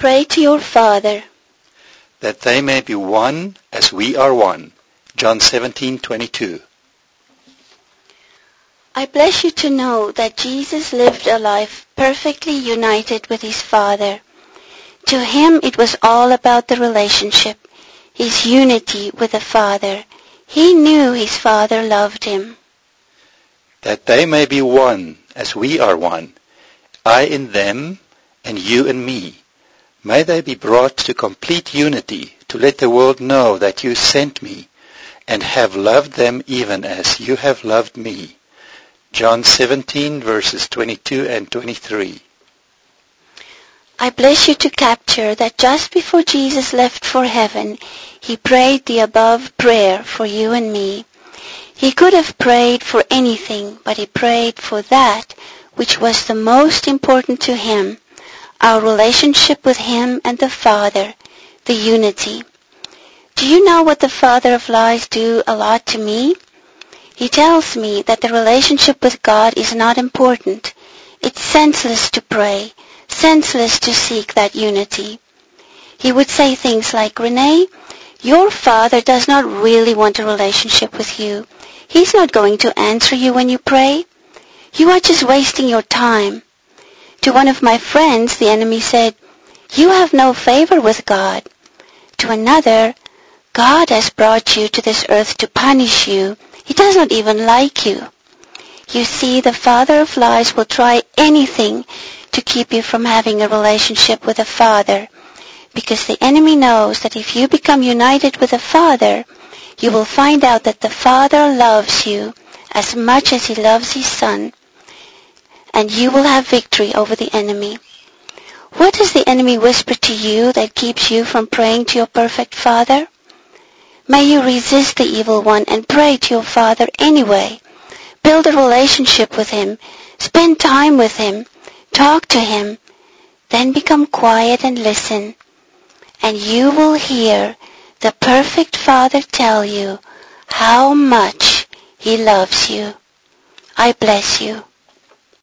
Pray to your Father, that they may be one as we are one. John 17:22. I bless you to know that Jesus lived a life perfectly united with his Father. To him it was all about the relationship, his unity with the Father. He knew his Father loved him. That they may be one as we are one, I in them and you in me. May they be brought to complete unity to let the world know that you sent me and have loved them even as you have loved me. John 17 verses 22 and 23. I bless you to capture that just before Jesus left for heaven, he prayed the above prayer for you and me. He could have prayed for anything, but he prayed for that which was the most important to him, our relationship with him and the Father, the unity. Do you know what the father of lies do a lot to me? He tells me that the relationship with God is not important. It's senseless to pray, senseless to seek that unity. He would say things like, Renee, your Father does not really want a relationship with you. He's not going to answer you when you pray. You are just wasting your time. To one of my friends, the enemy said, you have no favor with God. To another, God has brought you to this earth to punish you. He does not even like you. You see, the father of lies will try anything to keep you from having a relationship with the Father, because the enemy knows that if you become united with the Father, you will find out that the Father loves you as much as he loves his Son, and you will have victory over the enemy. What does the enemy whisper to you that keeps you from praying to your perfect Father? May you resist the evil one and pray to your Father anyway. Build a relationship with him. Spend time with him. Talk to him. Then become quiet and listen. And you will hear the perfect Father tell you how much he loves you. I bless you.